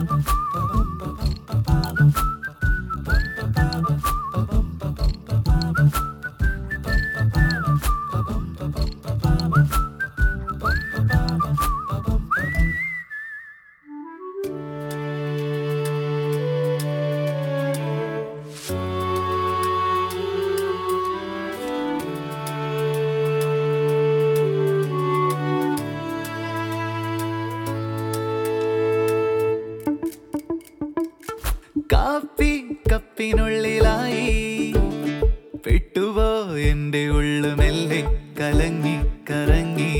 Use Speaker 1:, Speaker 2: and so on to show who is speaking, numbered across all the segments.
Speaker 1: കാപ്പി കപ്പിനുള്ളിലായി പെട്ടുപോ എൻ്റെ ഉള്ളു മെല്ലെ കലങ്ങി കറങ്ങി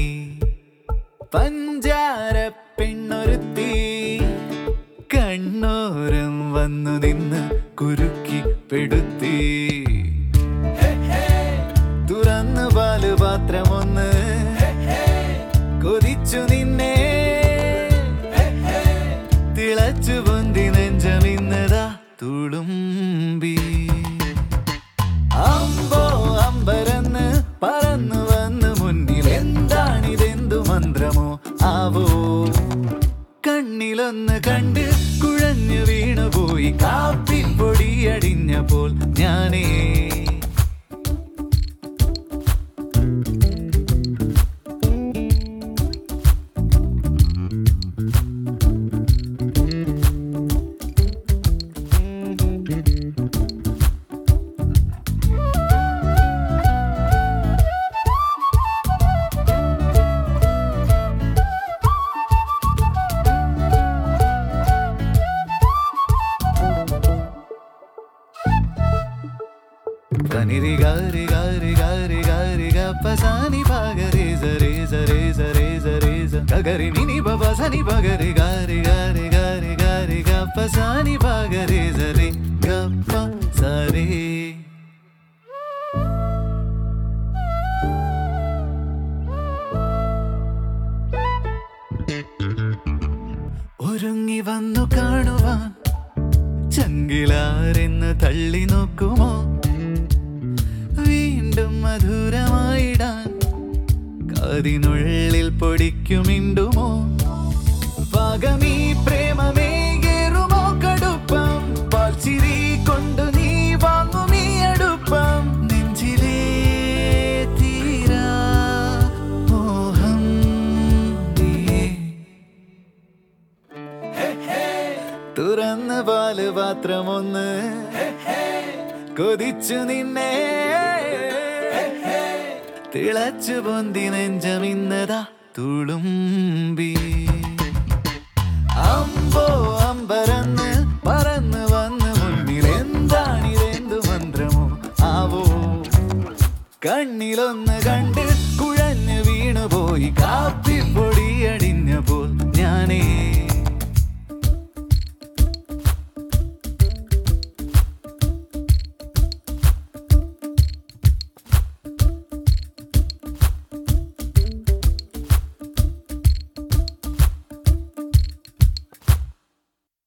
Speaker 1: പഞ്ചാര പെണ്ണൊരുത്തി കണ്ണോരം വന്നു നിന്ന് കുരുക്കി പെടുത്തി തുറന്നു പാല് പാത്രമൊന്ന് കൊതിച്ചു നിന്നെ തിളച്ചു പൊന്തി നെഞ്ചമിന്നതാ തുളുമ്പി അമ്പോ അമ്പരന്ന് പറന്നു വന്ന് മുന്നിൽ എന്താണിതെന്തു മന്ത്രമോ ആവോ കണ്ണിലൊന്ന് കണ്ട് കുഴഞ്ഞു വീണുപോയി കാപ്പിപ്പൊടി അടിഞ്ഞപ്പോൾ ഞാനേ Paniri gari gari gari gari ga pasani pagare zare zare zare zare za gari nini baba sani pagare gari gari gari gari ga pasani pagare zare ga pa sare ഒരുങ്ങി വന്നു കാണുവാൻ ചങ്കിലാരെന്ന് തള്ളി നോക്കുമോ വീണ്ടും മധുരമായിടാൻ കാതിനുള്ളിൽ പൊടിക്കുമിണ്ടുമോ പകമീ പ്രേമമേകേറുമോ കടുപ്പം പാൽച്ചിരി കൊണ്ടു നീ വാങ്ങുമീ അടുപ്പം നെഞ്ചിലേ തീരാ മോഹം നീയേ തുറന്ന പാല് പാത്രമൊന്ന് കൊതിച്ചു നിന്നെ തിളച്ചു പൊന്തി നെഞ്ചമിന്നതാ തുളുമ്പി അമ്പോ അമ്പരന്ന് പറന്നു വന്ന് മുന്നിൽ എന്താണിതെന്തു മന്ത്രമോ ആവോ കണ്ണിലൊന്ന് കണ്ട് കുഴഞ്ഞു വീണുപോയി കാപ്പിപ്പൊടി അടിഞ്ഞപ്പോൾ ഞാനേ